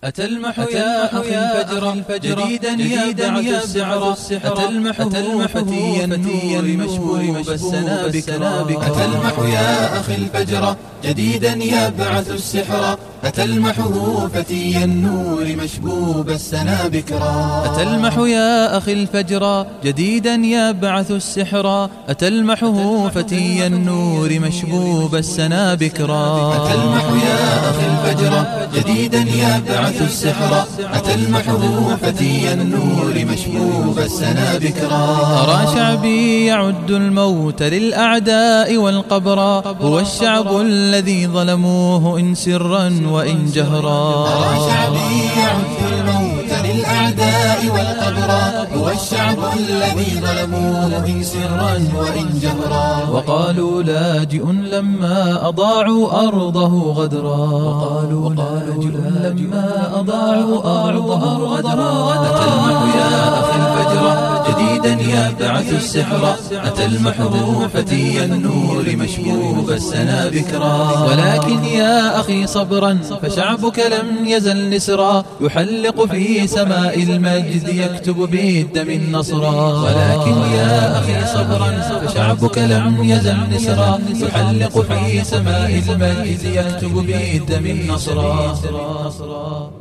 أتلمح يا أخي الفجر جديدا يبعث السحر أتلمحه فتي النور مشبوب السنابك أتلمح يا أخي الفجر جديدا يبعث السحر أتلمحه فتي النور مشبوب السنابك أتلمح يا أخي الفجر جديدا يبعث السحر أتلمحه فتي النور مشبوب السنابك أتلمح يا أخي الفجر جديدا يبعث السحر أتلمحه فتي النور مشبوب السنابك أرى شعبي يعد الموت للأعداء والقبر هو الشعب الذي ظلموه إن سرا وإن جهرا أرى شعبي يعد الموت للأعداء والقبر هو الشعب الذي ظلموه إن سرا وإن جهرا وقالوا لاجئ لما أضاعوا أرضه غدرا لما أضاعوا أرضه غدرا أتلمح يا أخي الفجر جديدا يبعث السحر أتلمحه فتي النور مشبوب السنابك ولكن يا أخي صبرا فشعبك لم يزل نسرا يحلق في سماء المجد يكتب بالدم النصرا ولكن يا أخي صبرا فشعبك لم يزل نسرا يحلق في سماء المجد يكتب بالدم النصرا